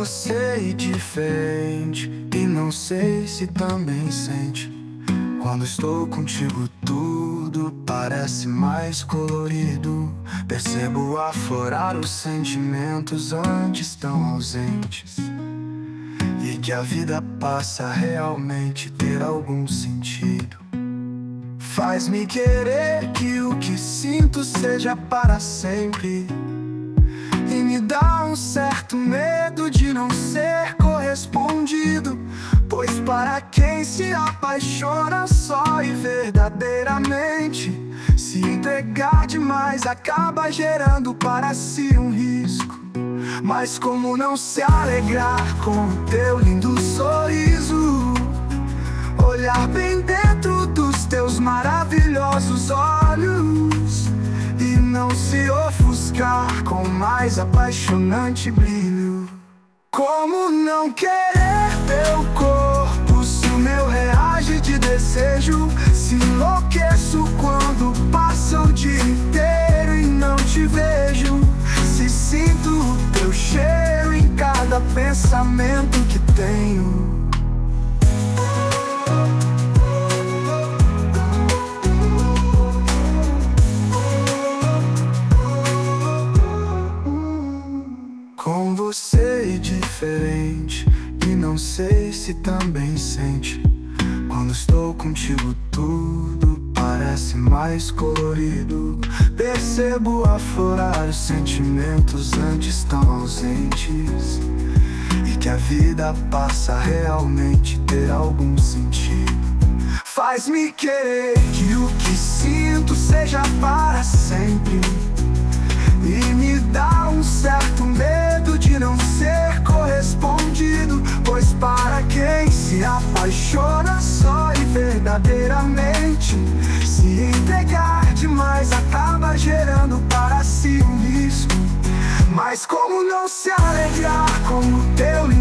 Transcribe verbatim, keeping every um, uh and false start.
você diferente, e não sei se também sente. Quando estou contigo tudo parece mais colorido. Percebo aflorar os sentimentos antes tão ausentes, e que a vida passa a realmente ter algum sentido. Faz-me querer que o que sinto seja para sempre, e me dá um certo medo de não ser correspondido. Pois para quem se apaixona só e verdadeiramente, se entregar demais acaba gerando para si um risco. Mas como não se alegrar com o teu lindo sorriso, olhar bem dentro dos teus maravilhosos olhos, e não se ofuscar com o mais apaixonante brilho. Como não querer teu corpo se o meu reage de desejo? Se enlouqueço quando passo o dia inteiro e não te vejo. Se sinto o teu cheiro em cada pensamento que tenho. Com você diferente, e não sei se também sente. Quando estou contigo tudo parece mais colorido. Percebo aflorar os sentimentos antes tão ausentes, e que a vida passa a realmente ter algum sentido. Faz-me querer que o que sinto seja para sempre, e me dá um certo medo de não ser correspondido. Pois para quem se apaixona só e verdadeiramente, se entregar demais acaba gerando para si um risco. Mas como não se alegrar com o teu